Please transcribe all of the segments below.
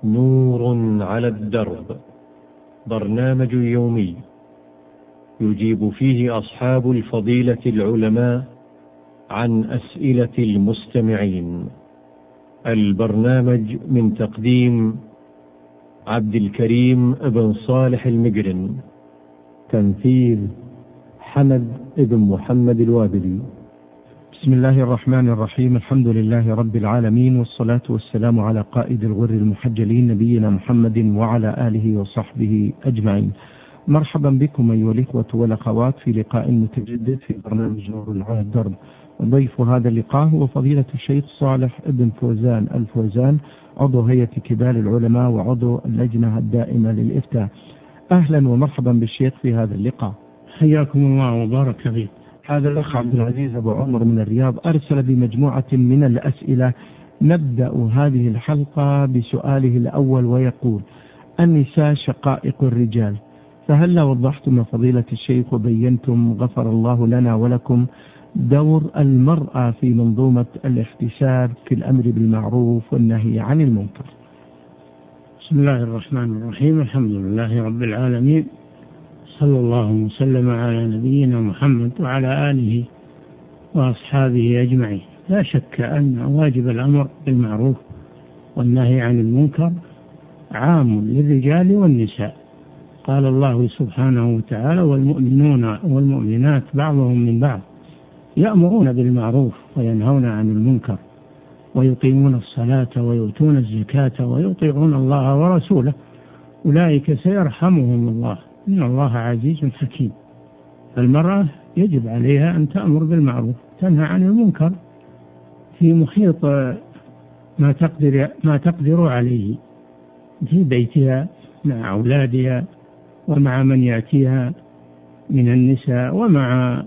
نور على الدرب، برنامج يومي يجيب فيه أصحاب الفضيلة العلماء عن أسئلة المستمعين. البرنامج من تقديم عبد الكريم بن صالح المقرن، تنفيذ حمد بن محمد الوابلي. بسم الله الرحمن الرحيم. الحمد لله رب العالمين، والصلاة والسلام على قائد الغر المحجلين نبينا محمد وعلى آله وصحبه أجمعين. مرحبا بكم أيها الإخوة والأخوات في لقاء متجدد في برنامج نور على الدرب. ضيف هذا اللقاء هو فضيلة الشيخ صالح بن فوزان الفوزان، عضو هيئة كبار العلماء وعضو اللجنة الدائمة للإفتاء. أهلا ومرحبا بالشيخ في هذا اللقاء. حياكم الله وبارك فيك. هذا الأخ عبد العزيز أبو عمر من الرياض أرسل بمجموعة من الأسئلة. نبدأ هذه الحلقة بسؤاله الأول ويقول: النساء شقائق الرجال، فهل وضحتم فضيلة الشيخ وبينتم غفر الله لنا ولكم دور المرأة في منظومة الاحتساب في الأمر بالمعروف والنهي عن المنكر؟ بسم الله الرحمن الرحيم. الحمد لله رب العالمين، صلى الله وسلم على نبينا محمد وعلى آله وأصحابه أجمعين. لا شك أن واجب الأمر بالمعروف والنهي عن المنكر عام للرجال والنساء. قال الله سبحانه وتعالى: والمؤمنون والمؤمنات بعضهم من بعض يأمرون بالمعروف وينهون عن المنكر ويقيمون الصلاة ويؤتون الزكاة ويطيعون الله ورسوله أولئك سيرحمهم الله إن الله عزيز حكيم. فالمرأة يجب عليها أن تأمر بالمعروف تنهى عن المنكر في محيط ما تقدر عليه في بيتها مع أولادها ومع من يأتيها من النساء ومع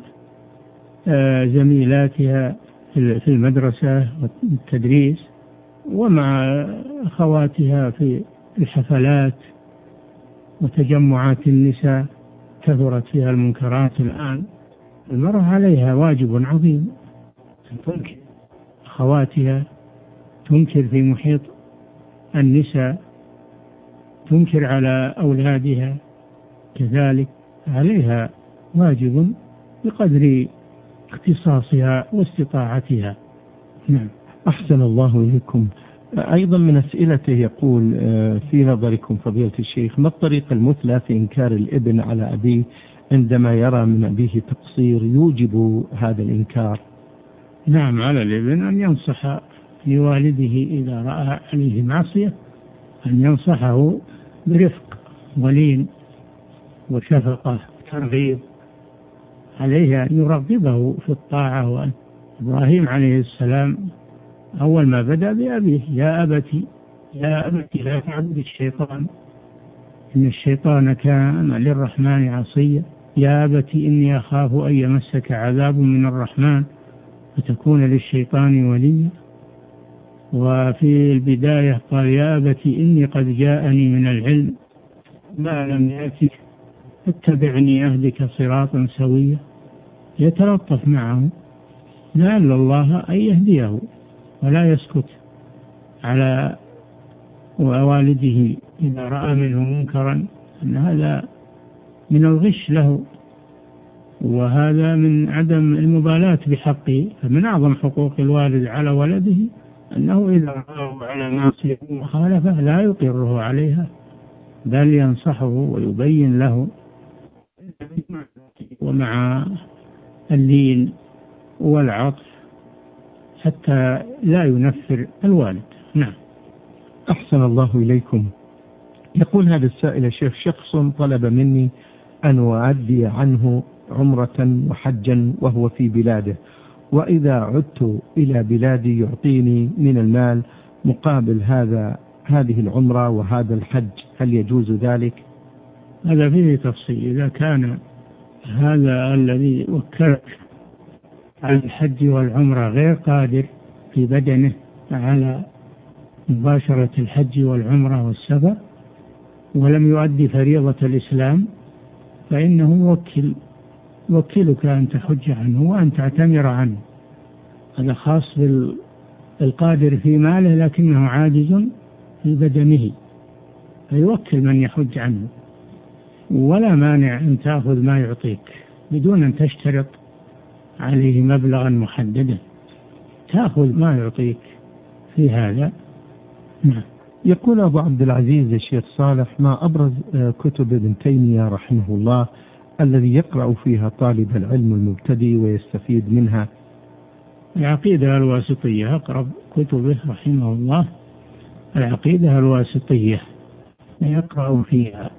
زميلاتها في المدرسة والتدريس ومع أخواتها في الحفلات وتجمعات النساء كثرت فيها المنكرات الآن. المرأة عليها واجب عظيم أن تنكر أخواتها، تنكر في محيط النساء، تنكر على أولادها كذلك. عليها واجب بقدر اختصاصها واستطاعتها. نعم. أحسن الله إليكم. أيضا من أسئلته يقول: في نظركم فضيلة الشيخ، ما الطريقة المثلى في إنكار الابن على أبيه عندما يرى من أبيه تقصير يوجب هذا الإنكار؟ نعم، على الابن أن ينصح لوالده إذا رأى عليه معصية، أن ينصحه برفق ولين وشفقة وترغيب. عليه أن يرغبه في الطاعة. إبراهيم عليه السلام أول ما بدأ بأبيه: يا أبتي لا تعبد الشيطان إن الشيطان كان للرحمن عصيا. يا أبتي إني أخاف أن يمسك عذاب من الرحمن فتكون للشيطان وليا. وفي البداية قال: يا أبتي إني قد جاءني من العلم ما لم يأتك اتبعني أهدك صراطا سويا. يتلطف معه لعل الله أن يهديه ولا يسكت على والده إذا رأى منه منكرا، أن هذا من الغش له وهذا من عدم المبالاة بحقه. فمن أعظم حقوق الوالد على ولده أنه إذا رأى على معصية مخالفة لا يقره عليها بل ينصحه ويبين له، ومع اللين والعطف حتى لا ينفر الوالد. نعم. أحسن الله إليكم. يقول هذا السائل: الشيخ، شخص طلب مني أن أؤدي عنه عمرة وحجا وهو في بلاده، وإذا عدت إلى بلادي يعطيني من المال مقابل هذه العمرة وهذا الحج، هل يجوز ذلك؟ هذا فيه تفصيل. إذا كان هذا الذي وكلك عن الحج والعمرة غير قادر في بدنه على مباشرة الحج والعمرة والسفر ولم يؤدي فريضة الإسلام، فإنه يوكلك أن تحج عنه وأن تعتمر عنه. هذا خاص بالقادر في ماله لكنه عاجز في بدنه، فيوكل من يحج عنه. ولا مانع أن تأخذ ما يعطيك بدون أن تشترط عليه مبلغا محددا، تأخذ ما يعطيك في هذا. نعم. يقول أبو عبد العزيز الشيخ صالح: ما أبرز كتب ابن تيمية رحمه الله الذي يقرأ فيها طالب العلم المبتدئ ويستفيد منها؟ العقيدة الواسطية أقرب كتبه رحمه الله، العقيدة الواسطية يقرأ فيها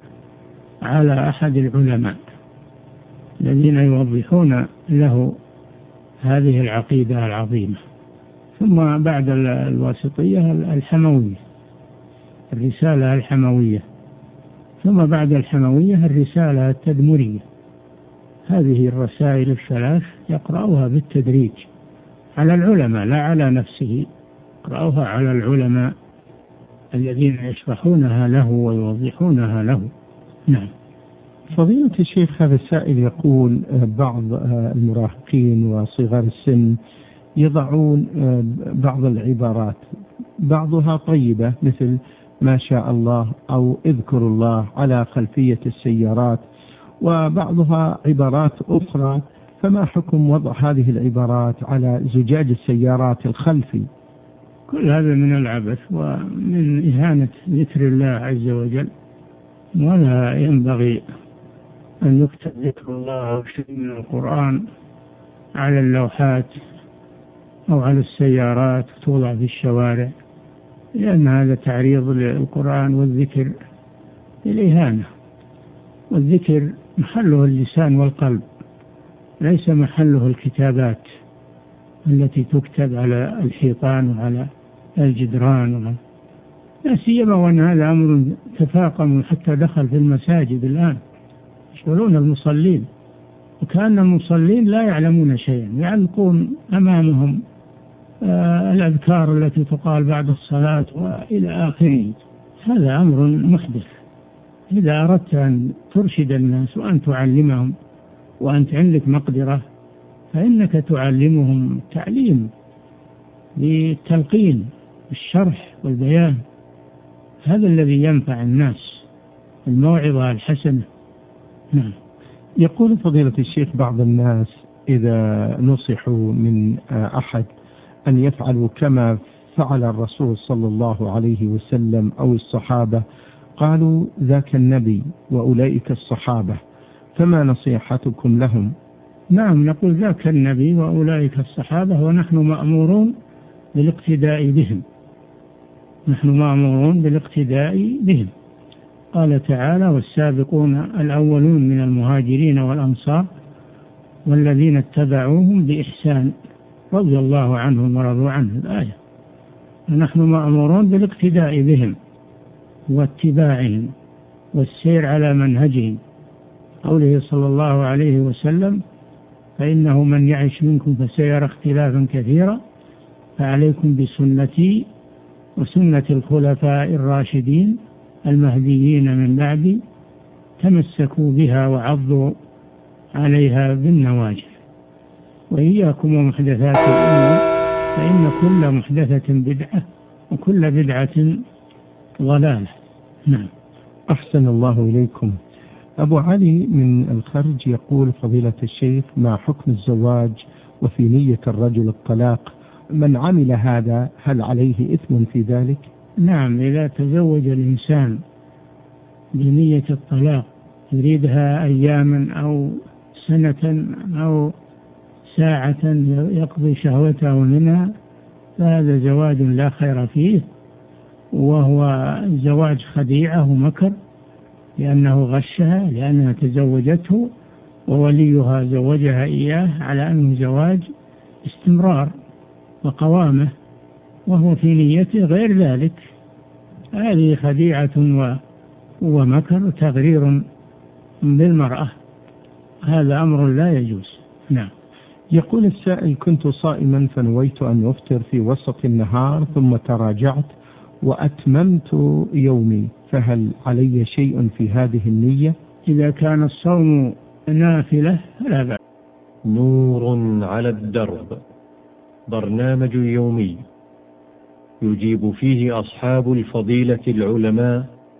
على أحد العلماء الذين يوضحون له هذه العقيدة العظيمة. ثم بعد الواسطية الحموية، الرسالة الحموية، ثم بعد الحموية الرسالة التدمرية. هذه الرسائل الثلاث يقرأها بالتدريج على العلماء لا على نفسه، يقرأها على العلماء الذين يشرحونها له ويوضحونها له. نعم. فضيلة الشيخ، هذا السائل يقول: بعض المراهقين وصغار السن يضعون بعض العبارات، بعضها طيبة مثل ما شاء الله أو اذكروا الله على خلفية السيارات، وبعضها عبارات أخرى، فما حكم وضع هذه العبارات على زجاج السيارات الخلفي؟ كل هذا من العبث ومن إهانة ذكر الله عز وجل، ولا ينبغي أن يكتب ذكر الله أو شيء من القرآن على اللوحات أو على السيارات توضع في الشوارع، لأن هذا تعريض للقرآن والذكر للإهانة. والذكر محله اللسان والقلب، ليس محله الكتابات التي تكتب على الحيطان وعلى الجدران، لا سيما وأن هذا أمر تفاقم حتى دخل في المساجد الآن، يشغلون المصلين وكأن المصلين لا يعلمون شيئا، يعلقون أمامهم الأذكار التي تقال بعد الصلاة وإلى آخره. هذا أمر محدث. إذا أردت أن ترشد الناس وأن تعلمهم وأنت عندك مقدرة فإنك تعلمهم تعليم بالتلقين بالشرح والبيان، هذا الذي ينفع الناس، الموعظة الحسنة. نعم. يقول فضيلة الشيخ: بعض الناس إذا نصحوا من أحد أن يفعلوا كما فعل الرسول صلى الله عليه وسلم أو الصحابة قالوا ذاك النبي وأولئك الصحابة، فما نصيحتكم لهم؟ نعم، نقول ذاك النبي وأولئك الصحابة، ونحن مأمورون بالاقتداء بهم، نحن مأمورون بالاقتداء بهم. قال تعالى: والسابقون الأولون من المهاجرين والأنصار والذين اتبعوهم بإحسان رضي الله عنهم ورضوا عنه، الآية. ونحن مأمورون بالاقتداء بهم واتباعهم والسير على منهجهم. قوله صلى الله عليه وسلم: فإنه من يعش منكم فسيرى اختلافا كثيرا فعليكم بسنتي وسنة الخلفاء الراشدين المهديين من بعدي تمسكوا بها وعضوا عليها بالنواجذ، وإياكم ومحدثات الأمور فإن كل محدثة بدعة وكل بدعة ضلالة. نعم. أحسن الله إليكم. أبو علي من الخرج يقول: فضيلة الشيخ، ما حكم الزواج وفي نية الرجل الطلاق؟ من عمل هذا هل عليه إثم في ذلك؟ نعم، إذا تزوج الإنسان بنية الطلاق يريدها أياما أو سنة أو ساعة يقضي شهوته منها فهذا زواج لا خير فيه، وهو زواج خديعة ومكر، لأنه غشها، لأنها تزوجته ووليها زوجها إياه على أنه زواج استمرار وقوامة، وهو في نيته غير ذلك. هذه خديعة ومكر، تغرير بالمرأة، هذا أمر لا يجوز. نعم. يقول السائل: كنت صائما فنويت أن أفطر في وسط النهار ثم تراجعت وأتممت يومي، فهل علي شيء في هذه النية؟ إذا كان الصوم نافلة فلا بأس. نور على الدرب، برنامج يومي يجيب فيه أصحاب الفضيلة العلماء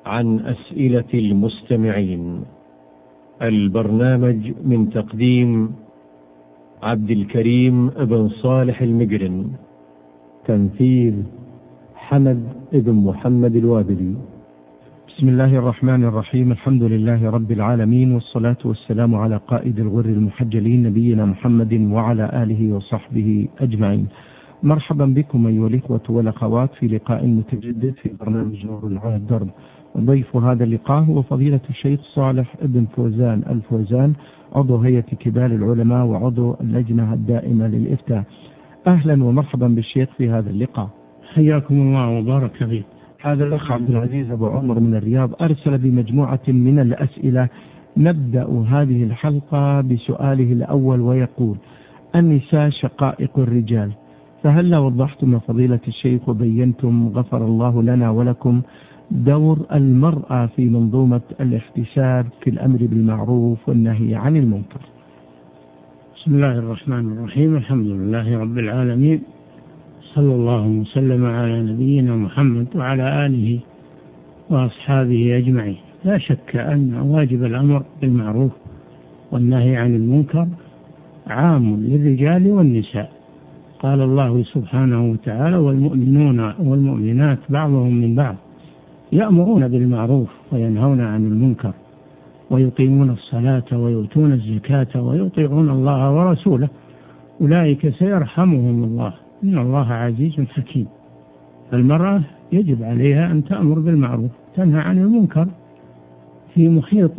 عن أسئلة المستمعين. البرنامج من تقديم عبد الكريم بن صالح المقرن، تنفيذ حمد بن محمد الوابلي. بسم الله الرحمن الرحيم. الحمد لله رب العالمين، والصلاة والسلام على قائد الغر المحجلين نبينا محمد وعلى آله وصحبه أجمعين. مرحبا بكم أيها الإخوة والأخوات في لقاء متجدد في برنامج نور على الدرب. ضيف هذا اللقاء هو فضيلة الشيخ صالح بن فوزان الفوزان، عضو هيئة كبار العلماء وعضو اللجنة الدائمة للإفتاء. أهلا ومرحبا بالشيخ في هذا اللقاء. حياكم الله وبارك فيك. هذا الأخ عبد العزيز أبو عمر من الرياض أرسل بمجموعة من الأسئلة. نبدأ هذه الحلقة بسؤاله الأول ويقول: النساء شقائق الرجال، فهل وضحتم فضيلة الشيخ وبينتم غفر الله لنا ولكم دور المرأة في منظومة الاحتساب في الأمر بالمعروف والنهي عن المنكر؟ بسم الله الرحمن الرحيم. الحمد لله رب العالمين، صلى الله وسلم على نبينا محمد وعلى آله وأصحابه أجمعين. لا شك أن واجب الأمر بالمعروف والنهي عن المنكر عام للرجال والنساء. قال الله سبحانه وتعالى: والمؤمنون والمؤمنات بعضهم من بعض يأمرون بالمعروف وينهون عن المنكر ويقيمون الصلاة ويؤتون الزكاة ويطيعون الله ورسوله أولئك سيرحمهم الله إن الله عزيز حكيم. فالمرأة يجب عليها أن تأمر بالمعروف تنهى عن المنكر في محيط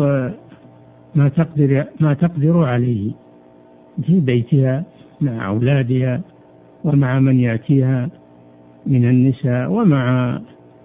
ما تقدر عليه في بيتها مع أولادها ومع من يأتيها من النساء ومع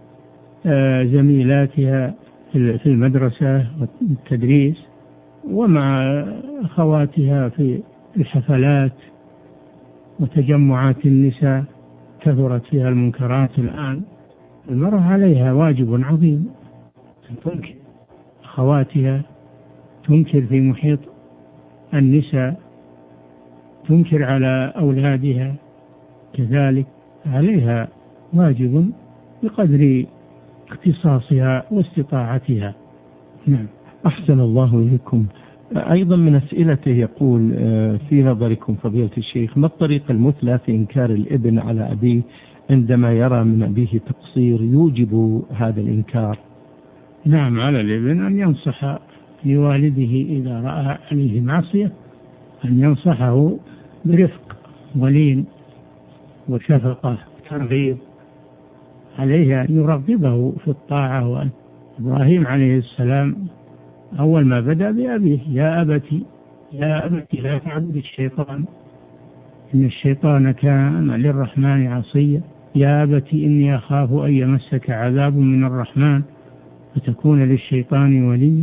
زميلاتها في المدرسة والتدريس ومع أخواتها في الحفلات وتجمعات النساء كثرت فيها المنكرات الآن. المرأة عليها واجب عظيم أن تنكر أخواتها، تنكر في محيط النساء، تنكر على أولادها كذلك. عليها واجب بقدر اختصاصها واستطاعتها. نعم. أحسن الله إليكم. أيضا من أسئلته يقول: في نظركم فضيلة الشيخ، ما الطريقة المثلى في إنكار الابن على أبيه عندما يرى من أبيه تقصير يوجب هذا الإنكار؟ نعم، على الابن أن ينصح لوالده إذا رأى عليه معصية، أن ينصحه برفق ولين وشفقة وترغيب. عليه أن يرغبه في الطاعة. إبراهيم عليه السلام أول ما بدأ بأبيه: يا أبتي لا تعبد الشيطان إن الشيطان كان للرحمن عصيا. يا أبتي إني أخاف أن يمسك عذاب من الرحمن فتكون للشيطان وليا.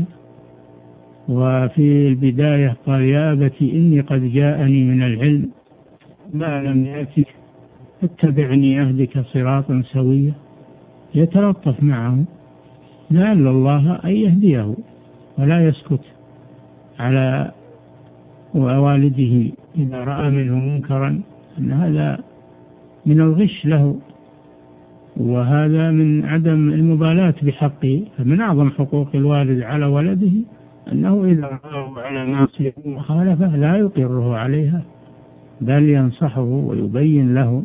وفي البداية قال: يا أبتي إني قد جاءني من العلم ما لم يأتك فاتبعني أهدك صراطا سويا. يتلطف معه لعل الله أن يهديه، ولا يسكت على والده إذا رأى منه منكرا، أن هذا من الغش له، وهذا من عدم المبالاة بحقه. فمن أعظم حقوق الوالد على ولده أنه إذا رأى على معصية مخالفة لا يقره عليها، بل ينصحه ويبين له،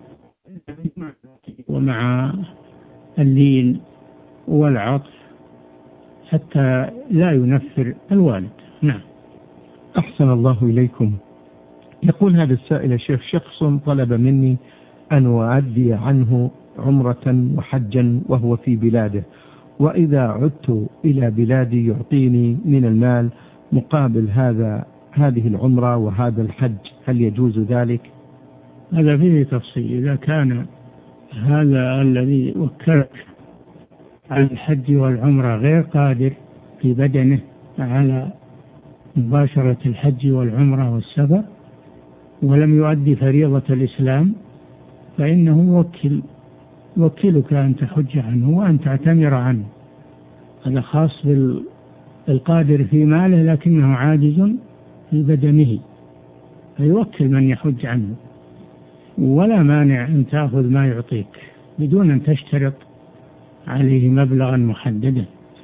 ومع اللين والعطف حتى لا ينفر الوالد. نعم. أحسن الله إليكم. يقول هذا السائل: الشيخ، شخص طلب مني أن أؤدي عنه عمرة وحجا وهو في بلاده، وإذا عدت إلى بلادي يعطيني من المال مقابل هذه العمرة وهذا الحج، هل يجوز ذلك؟ هذا فيه تفصيل. إذا كان هذا الذي وكلك عن الحج والعمرة غير قادر في بدنه على مباشرة الحج والعمرة والسفر ولم يؤدي فريضة الإسلام، فإنه يوكلك أن تحج عنه وأن تعتمر عنه. هذا خاص بالقادر في ماله لكنه عاجز في بدنه، فيوكل من يحج عنه. ولا مانع أن تأخذ ما يعطيك بدون أن تشترط عليه مبلغا محددا،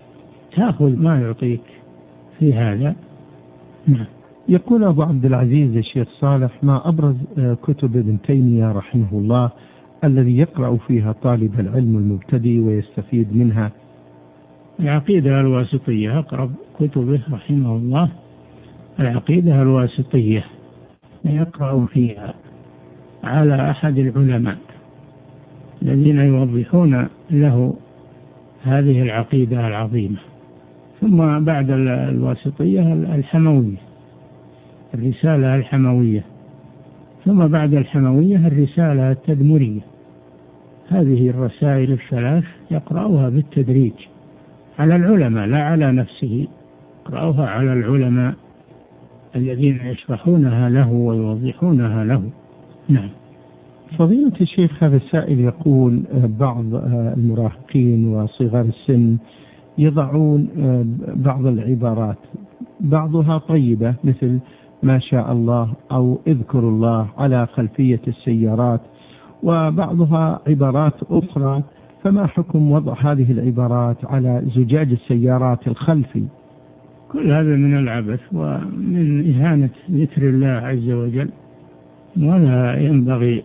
تأخذ ما يعطيك في هذا. نعم. يقول أبو عبد العزيز الشيخ صالح: ما أبرز كتب ابن تيمية رحمه الله الذي يقرأ فيها طالب العلم المبتدئ ويستفيد منها؟ العقيدة الواسطية، أقرب كتبه رحمه الله العقيدة الواسطية، يقرأ فيها على أحد العلماء الذين يوضحون له هذه العقيدة العظيمة. ثم بعد الواسطية الحموية، الرسالة الحموية، ثم بعد الحموية الرسالة التدمرية. هذه الرسائل الثلاث يقرأها بالتدريج على العلماء، لا على نفسه، يقرأها على العلماء الذين يشرحونها له ويوضحونها له. نعم. فضيلة الشيخ، هذا السائل يقول: بعض المراهقين وصغار السن يضعون بعض العبارات، بعضها طيبة مثل ما شاء الله أو اذكروا الله على خلفية السيارات، وبعضها عبارات أخرى، فما حكم وضع هذه العبارات على زجاج السيارات الخلفي؟ كل هذا من العبث ومن إهانة ذكر الله عز وجل، ولا ينبغي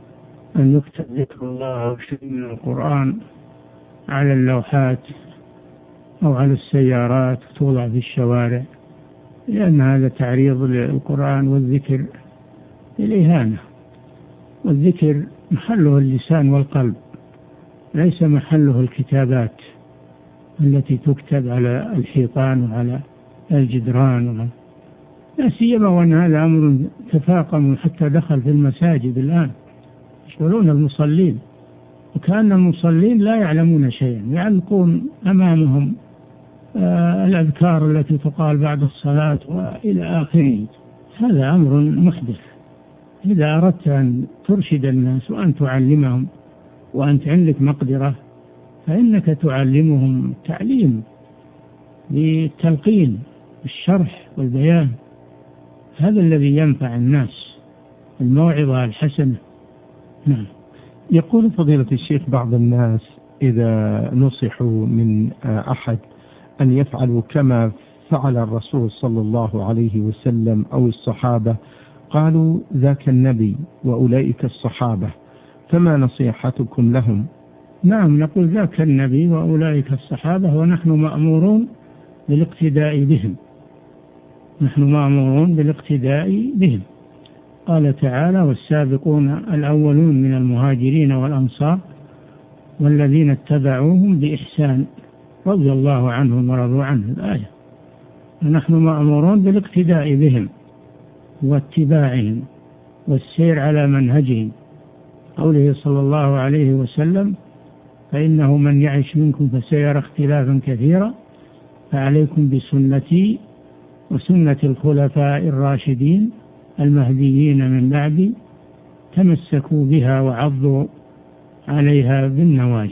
أن يكتب ذكر الله أو شيء من القرآن على اللوحات أو على السيارات توضع في الشوارع، لأن هذا تعريض للقرآن والذكر للإهانة. والذكر محله اللسان والقلب، ليس محله الكتابات التي تكتب على الحيطان وعلى الجدران، لا سيما وأن هذا أمر تفاقم حتى دخل في المساجد الآن، يشغلون المصلين، وكأن المصلين لا يعلمون شيئا، يعلقون أمامهم الأذكار التي تقال بعد الصلاة وإلى آخره. هذا أمر محدث. إذا أردت أن ترشد الناس وأن تعلمهم وأنت عندك مقدرة، فإنك تعلمهم تعليم بالتلقين بالشرح والبيان، هذا الذي ينفع الناس، الموعظة الحسنة. نعم. يقول فضيلة الشيخ: بعض الناس إذا نصحوا من أحد أن يفعلوا كما فعل الرسول صلى الله عليه وسلم أو الصحابة قالوا ذاك النبي وأولئك الصحابة، فما نصيحتكم لهم؟ نعم، نقول ذاك النبي وأولئك الصحابة، ونحن مأمورون بالاقتداء بهم، نحن مأمورون بالاقتداء بهم. قال تعالى: والسابقون الأولون من المهاجرين والأنصار والذين اتبعوهم بإحسان رضي الله عنهم ورضوا عنه، الآية. ونحن مأمورون بالاقتداء بهم واتباعهم والسير على منهجهم. قوله صلى الله عليه وسلم: فإنه من يعش منكم فسيرى اختلافا كثيرا فعليكم بسنتي وسنة الخلفاء الراشدين المهديين من بعدي تمسكوا بها وعضوا عليها بالنواجذ،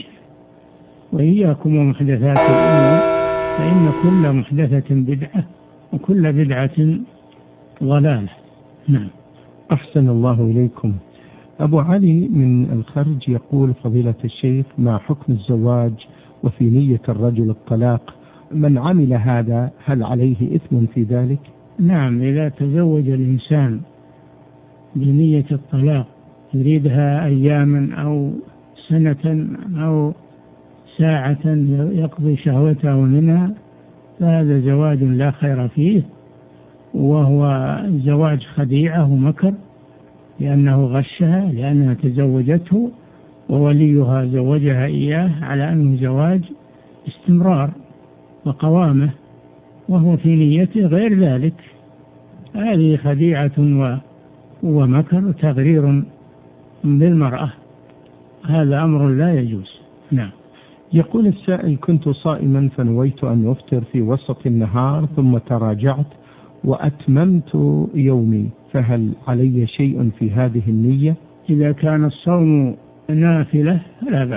وإياكم ومحدثات الأمور فإن كل محدثة بدعة وكل بدعة ضلالة. نعم. أحسن الله إليكم. أبو علي من الخرج يقول: فضيلة الشيخ، ما حكم الزواج وفي نية الرجل الطلاق؟ من عمل هذا هل عليه إثم في ذلك؟ نعم، إذا تزوج الإنسان بنية الطلاق يريدها أياما أو سنة أو ساعة يقضي شهوته منها، فهذا زواج لا خير فيه، وهو زواج خديعة ومكر، لأنه غشها، لأنها تزوجته ووليها زوجها إياه على أنه زواج استمرار وقوامة، وهو في نيته غير ذلك. هذه خديعة ومكر تغرير بالمرأة، هذا أمر لا يجوز. نعم. يقول السائل: كنت صائما فنويت أن أفطر في وسط النهار ثم تراجعت وأتممت يومي، فهل علي شيء في هذه النية؟ إذا كان الصوم نافلة فلا بأس.